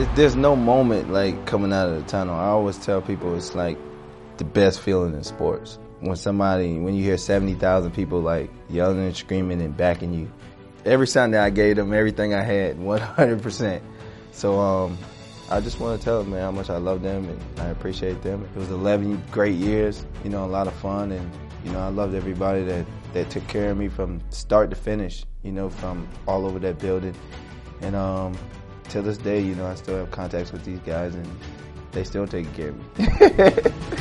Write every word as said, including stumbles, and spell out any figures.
it, there's no moment like coming out of the tunnel. I always tell people it's like the best feeling in sports. When somebody, when you hear seventy thousand people like yelling and screaming and backing you. Every Sunday I gave them everything I had, one hundred percent. So um, I just want to tell them, man, how much I love them and I appreciate them. It was eleven great years, you know, a lot of fun, and you know, I loved everybody that, that took care of me from start to finish, you know, from all over that building. And um, till this day, you know, I still have contacts with these guys and they still take care of me.